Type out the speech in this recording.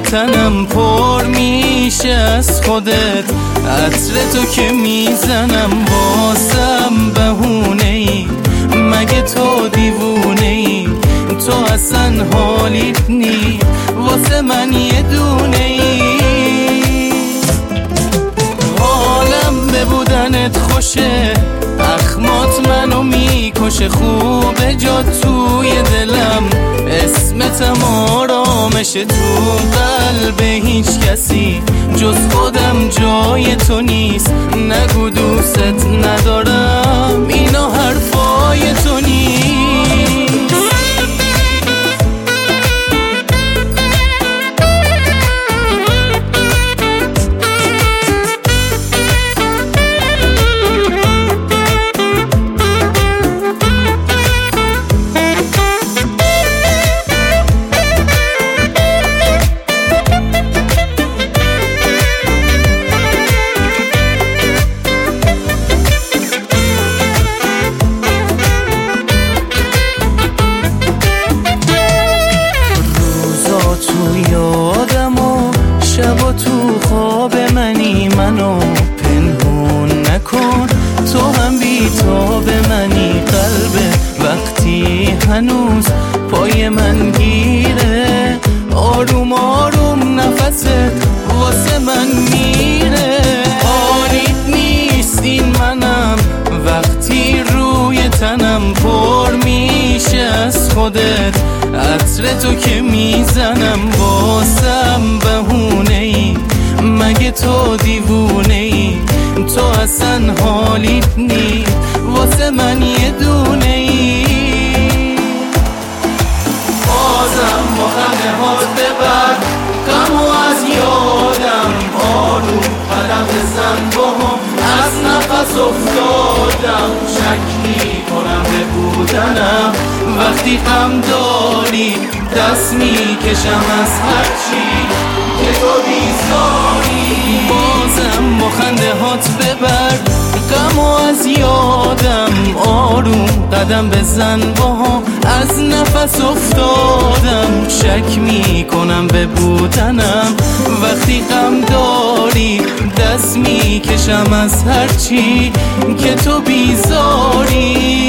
تنم پر میشه از خودت، عطر تو که میزنم واسم بهونه ای، مگه تو دیوونه ای؟ تو اصلا حالیت نی واسه من یه دونه ای. حالم به بودنت خوشه، اخمات منو میکشه، خوبه جا توی دلم، اسمتم آرامشه، تو قلب هیچ کسی جز خودم جای تو نیست، نگو دوست ندارم اینا حرفای تو نیست. شبا تو خواب منی، منو پنهون نکن، تو هم بی‌تاب منی، قلب وقتی هنوز پای من گیره، آروم آروم نفست واسه من میره. حالیت نیست این منم وقتی روی تنم پر میشه از خودت، عطر تو که میزنم واسم بهونه ای، مگه تو دیوونه ای؟ تو اصلا حالیت نی واسه من یه دونه ای. بازم با خنده هات ببر غمو از یادم، آروم قدم بزن باهم، از نفس افتادم، شک میکنم به بودنم وقتی غم داری، دست میکشم از هرچی که تو بیزاری. بازم با خنده هات ببر غمو از یادم، آروم قدم بزن باهم، از نفس افتادم، شک میکنم به بودنم وقتی غم داری، دست میکشم از هرچی که تو بیزاری.